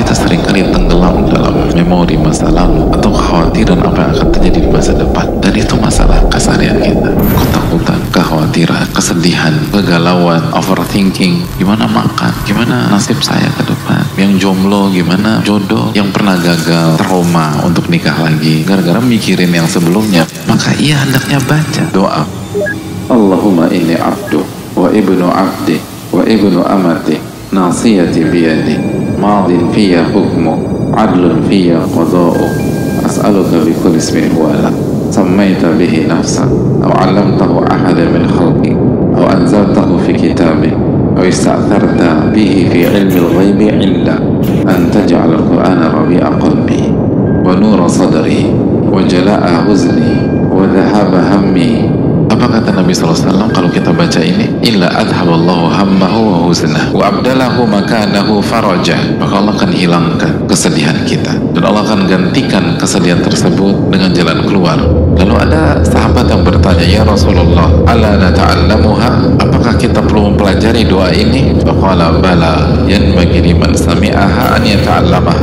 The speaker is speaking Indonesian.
kita seringkali tenggelam dalam memori masa lalu atau kekhawatiran apa yang akan terjadi di masa depan, dan itu masalah keseharian kita. Ketakutan, kekhawatiran, kesedihan, kegalauan, overthinking, gimana makan, gimana nasib saya ke depan, yang jomblo gimana jodoh, yang pernah gagal, trauma untuk nikah lagi gara-gara mikirin yang sebelumnya. Maka ia hendaknya baca doa, Allahumma inni abdu wa ibnu abdi wa ibnu amati nasiyati biyadi madin fiyya hukmu adlun fiyya qada'u as'aluka bi kulli ismin huwa lak sammaita bihi nafsa aw 'allamtahu ahadan min khalqi aw anzaltahu fi kitabik aw ista'tharta bihi fi 'ilmi al-ghaibi 'inda an taj'al al-qur'ana rabi'a qalbi wa nura sadri wa jala'a huzni wa dhahaba hammi. Apa kata Nabi SAW kalau kita baca ini? Illa adhaballahu hammahu wa huznah wa abdalahu makanahu farajah. Maka Allah akan hilangkan kesedihan kita dan Allah akan gantikan kesedihan tersebut dengan jalan keluar. Lalu ada sahabat yang bertanya, ya Rasulullah, ala nata'allamuha, apakah kita perlu mempelajari doa ini? Faqala bala yanbaghi liman sami'aha an yata'allamaha